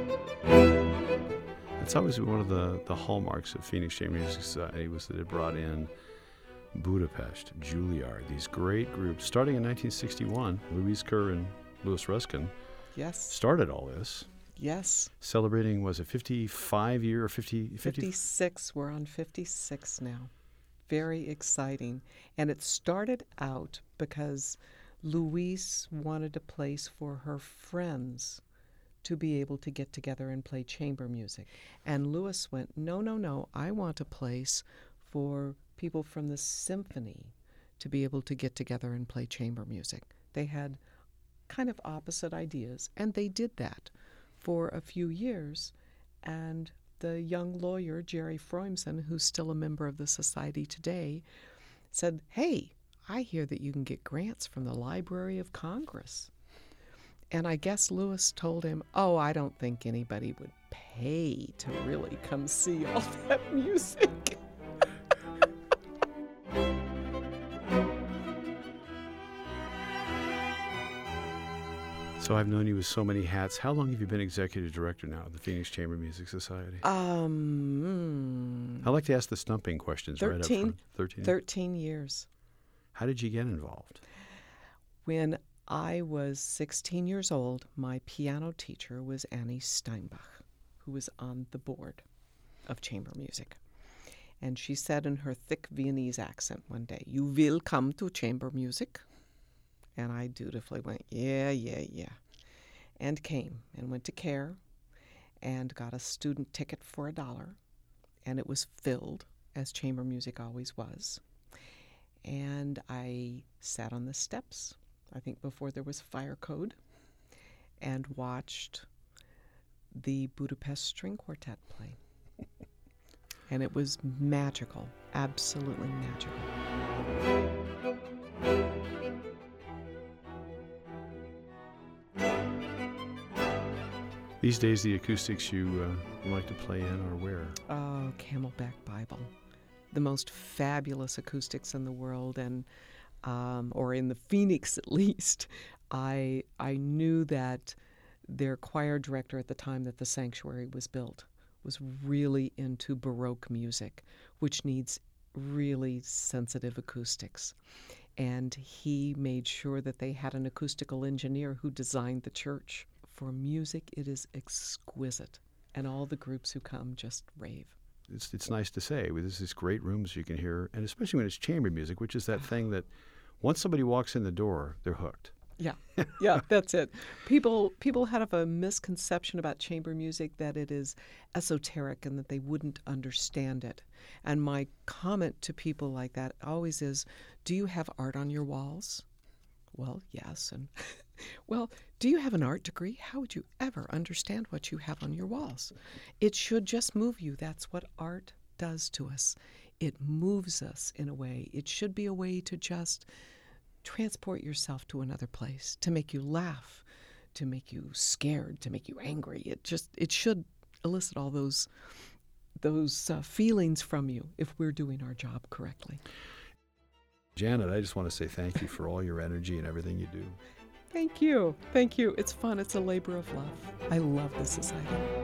It's always been one of the hallmarks of Phoenix Chamber Music Society was that it brought in Budapest, Juilliard, these great groups. Starting in 1961, Louise Kerr and Louis Ruskin started all this. Yes. Celebrating, was it 55 year or 50? 56. We're on 56 now. Very exciting. And it started out because Louise wanted a place for her friends to be able to get together and play chamber music. And Louis went, no, I want a place for people from the symphony to be able to get together and play chamber music. They had kind of opposite ideas, and they did that for a few years. And the young lawyer, Jerry Freumsen, who's still a member of the society today, said, hey, I hear that you can get grants from the Library of Congress. And I guess Louis told him, oh, I don't think anybody would pay to really come see all that music. So I've known you with so many hats. How long have you been executive director now of the Phoenix Chamber Music Society? I like to ask the stumping questions right up front. 13 years. How did you get involved? When I was 16 years old, my piano teacher was Annie Steinbach, who was on the board of chamber music. And she said in her thick Viennese accent one day, you will come to chamber music? And I dutifully went, yeah. And came and went to CARE and got a student ticket for $1. And it was filled, as chamber music always was. And I sat on the steps, I think before there was fire code, and watched the Budapest String Quartet play. And it was magical, absolutely magical. These days, the acoustics you like to play in are where? Oh, Camelback Bible. The most fabulous acoustics in the world, and or in the Phoenix at least. I knew that their choir director at the time that the sanctuary was built was really into Baroque music, which needs really sensitive acoustics. And he made sure that they had an acoustical engineer who designed the church. For music, it is exquisite, and all the groups who come just rave. It's nice to say. There's these great rooms you can hear, and especially when it's chamber music, which is that thing that once somebody walks in the door, they're hooked. Yeah, that's it. People have a misconception about chamber music that it is esoteric and that they wouldn't understand it. And my comment to people like that always is, do you have art on your walls? Well, yes. And well, do you have an art degree? How would you ever understand what you have on your walls? It should just move you. That's what art does to us. It moves us in a way. It should be a way to just transport yourself to another place, to make you laugh, to make you scared, to make you angry. It should elicit all those feelings from you if we're doing our job correctly. Janet, I just want to say thank you for all your energy and everything you do. Thank you. It's fun. It's a labor of love. I love this society.